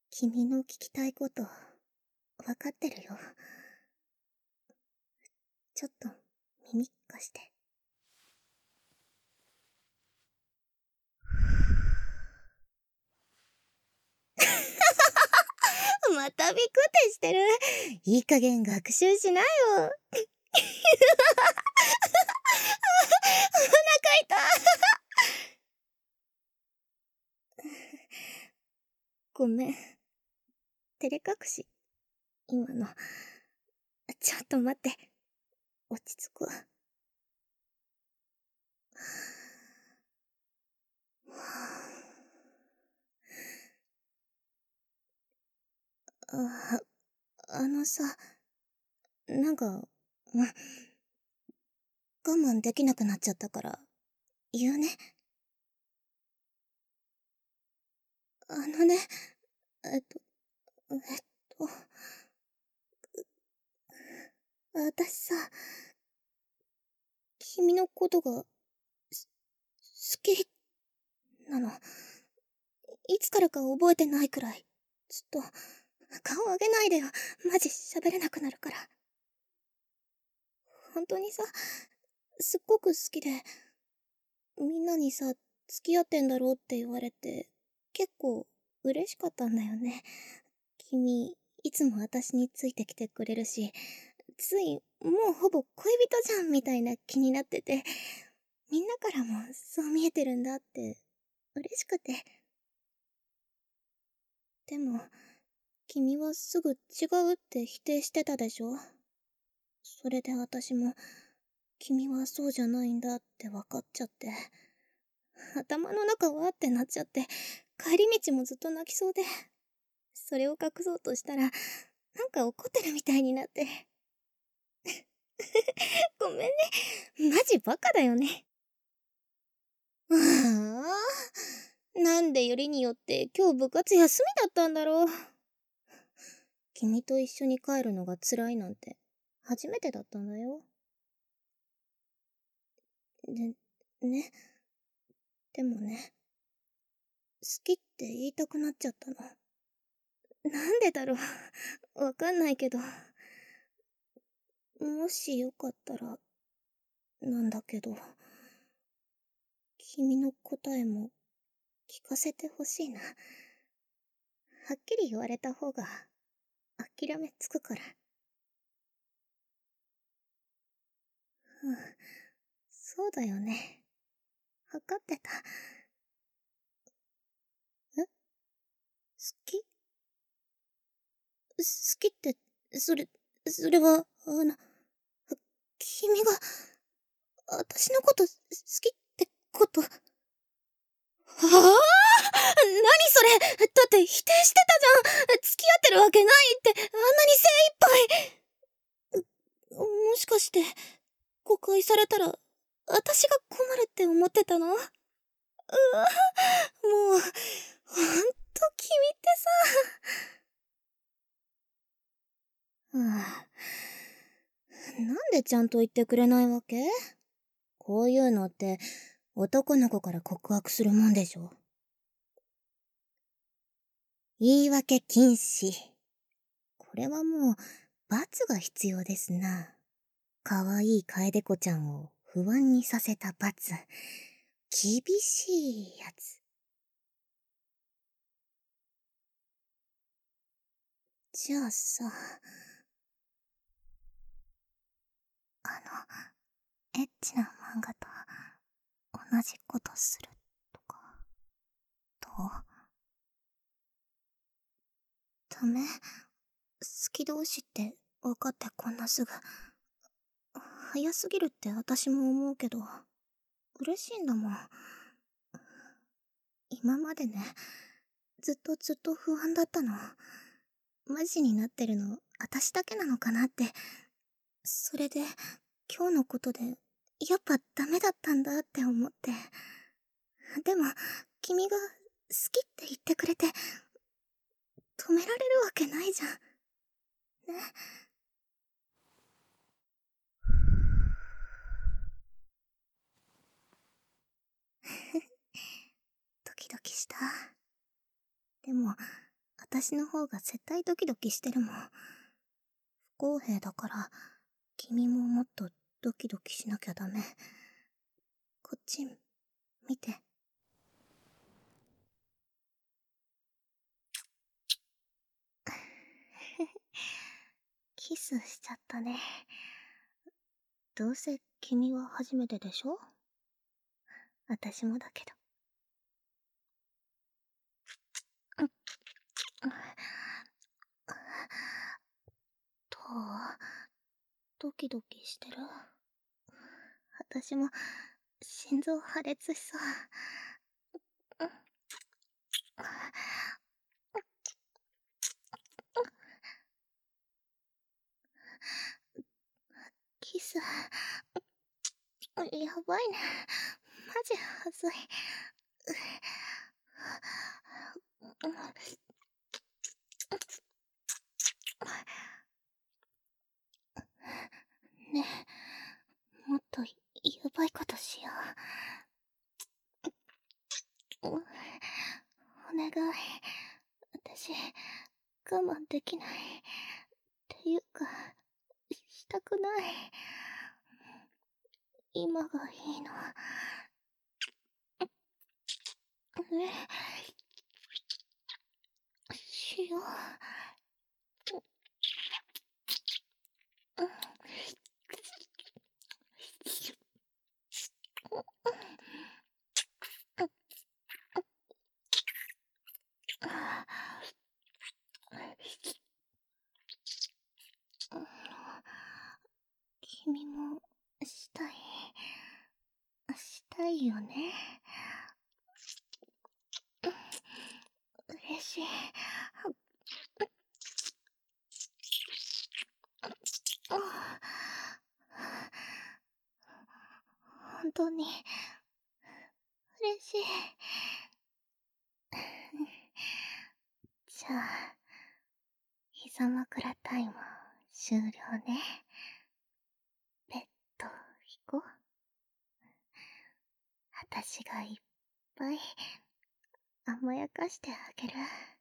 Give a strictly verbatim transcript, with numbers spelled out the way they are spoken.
君の聞きたいこと、わかってるよ。ちょっと、耳貸して。またビクってしてる。いい加減学習しなよ。お腹痛ごめん。照れ隠し。今の。ちょっと待って。落ち着く。あ、あのさ、なんか、我慢できなくなっちゃったから、言うね。あのね、えっと、えっと、私さ、君のことが、す好き、なの。いつからか覚えてないくらい。ちょっと、顔上げないでよ。マジ喋れなくなるから。本当にさ、すっごく好きで、みんなにさ、付き合ってんだろうって言われて、結構嬉しかったんだよね。君、いつも私についてきてくれるし、つい、もうほぼ恋人じゃんみたいな気になってて、みんなからもそう見えてるんだって、嬉しくて。でも、君はすぐ違うって否定してたでしょ？それで私も、君はそうじゃないんだって分かっちゃって、頭の中はってなっちゃって、帰り道もずっと泣きそうで、それを隠そうとしたら、なんか怒ってるみたいになって。ごめんね。マジバカだよね。ああ、なんでよりによって今日部活休みだったんだろう。君と一緒に帰るのが辛いなんて、初めてだったんだよ。で、ね。でもね、好きって言いたくなっちゃったの。なんでだろう。わかんないけど。もしよかったら、なんだけど、君の答えも聞かせてほしいな。はっきり言われた方が、諦めつくから。うん、そうだよね。わかってた。え？好き？好きって、それ、それは、あの、君が、私のこと好きってこと？はあ？何それ？だって否定してたじゃん。付き合ってるわけないって、あんなに精一杯。もしかして、誤解されたら、私が困るって思ってたの？うわ、もう、ほんと君ってさ。はあ、なんでちゃんと言ってくれないわけ？こういうのって、男の子から告白するもんでしょ。言い訳禁止。これはもう、罰が必要ですな。かわいい楓子ちゃんを不安にさせた罰。厳しいやつ。じゃあさ、あの、エッチな漫画と同じことするとか、どう？ダメ？好き同士って分かってこんなすぐ。早すぎるって私も思うけど、嬉しいんだもん。今までね、ずっとずっと不安だったの。マジになってるの、私だけなのかなって。それで、今日のことで、やっぱダメだったんだって思って。でも、君が好きって言ってくれて、止められるわけないじゃん。ね。ドキドキした。でも、 私の方が絶対ドキドキしてるもん。不公平だから、君ももっとドキドキしなきゃダメ。こっち、見て。キスしちゃったね。どうせ君は初めてでしょ？私もだけど。どう？ドキドキしてる？私も心臓破裂しそう。キス、やばいね。マジはずい。ねえ、もっとやばいことしよう。お願い。私、我慢できない。っていうか、したくない。今がいいの。ね、しよう。君もしたい。したいよね。嬉しい。本当に嬉しい。じゃあ、膝枕タイム終了ね。ベッド行こう。私がいっぱい甘やかしてあげる。